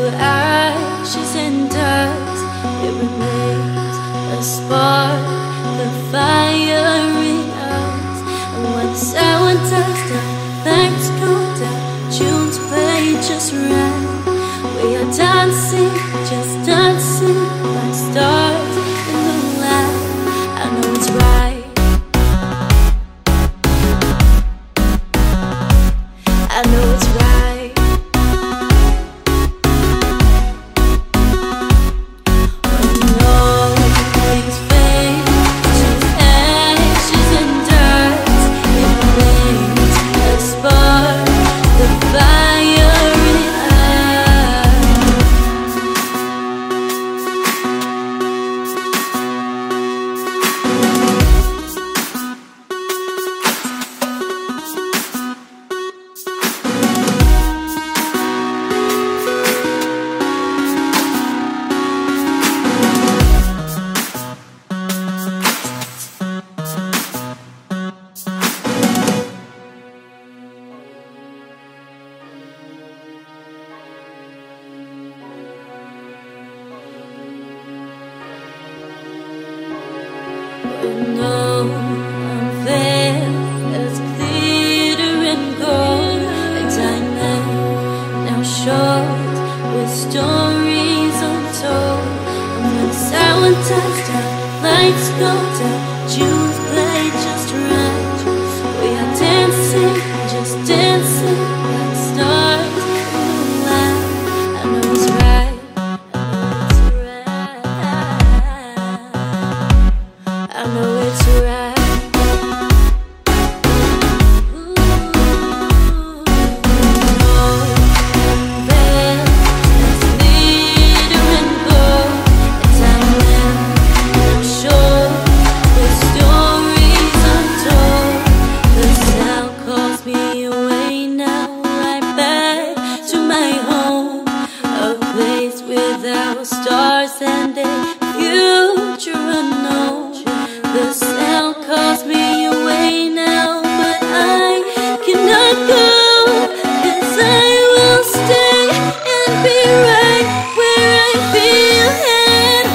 ashes and dust, it remains a spark, the fire in us. And when the sound dies down, lights go down, tunes play just right. We are dancing, just dancing like stars in the light. I know it's right. I know it's right. No, I'm fair as glitter and gold, a diamond now short with stories untold. And when the sound dies down, lights go down, tunes play just right. We are dancing, just dancing like stars in the light. I know it's right. I know it's right. Without stars and a future unknown, the sound calls me away now, but I cannot go, 'cause I will stay and be right where I feel at